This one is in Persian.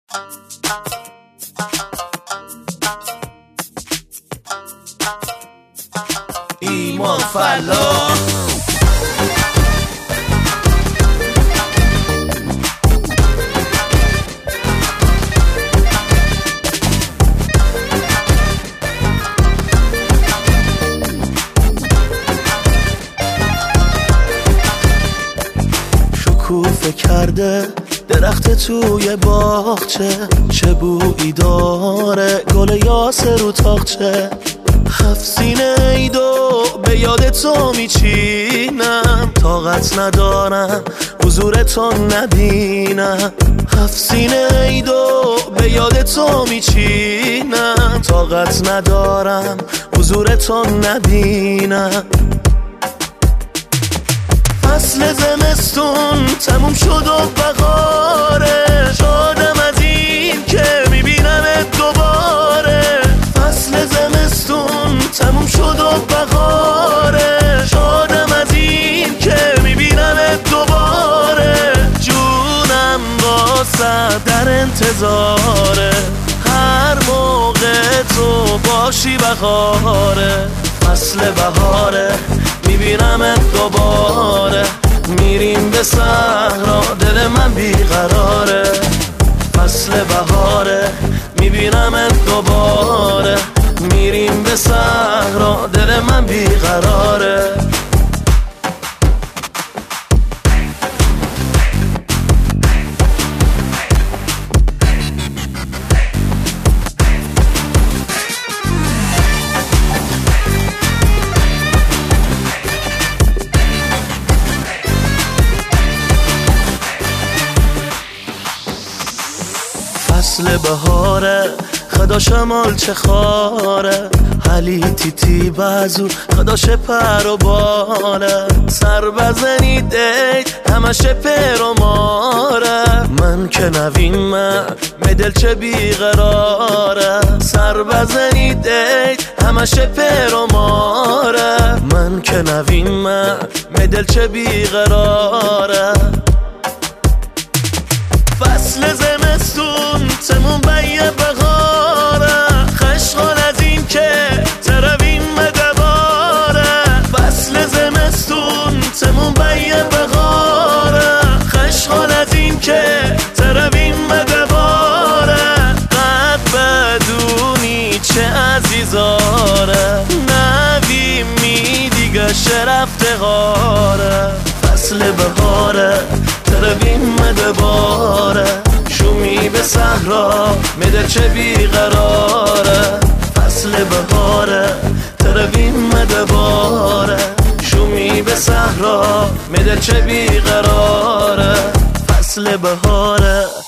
ایمان فلاح شکوفه کرده درخت توی باغچه، چه بویی داره گل یاسر رو تاقچه. هفت سینه ایدو به یاد تو میچینم، طاقت ندارم حضور تو نبینم. هفت سینه ایدو به یاد تو میچینم، طاقت ندارم حضور تو نبینم. فصل زمستون تموم شد و بهاره، شادم از این که میبینمت دوباره. فصل زمستون تموم شد و بهاره، شادم از این که میبینمت دوباره. جونم واسه در انتظاره، هر موقع تو باشی بهاره. فصل بهاره میبینمت دوباره، میریم به صحرا دل من بیقراره. فصل بهاره میبینمت دوباره، میریم به صحرا دل من بیقراره. فصل بهاره خدا شمال چه خاره، حلی تیتی بازو خداش پر و باله. سر بزنید ای همش پر و ماره، من که نویم مدل چه بیقراره. سر بزنید ای همش پر و ماره، من که نویم مدل چه بیقراره. فصل زمستون تموم بیه بهاره، خشغال از این که ترویم دواره. فصل زمستون تموم بیه بهاره، خشغال از این که ترویم دواره. قد بدونی چه عزیزاره، نویمی دیگه شرفته غاره. فصل بهاره ترویم دوباره، شومی به صحرا مدل چه بیقراره. فصل بهاره ترویم دوباره، شومی به صحرا مدل چه بیقراره. فصل بهاره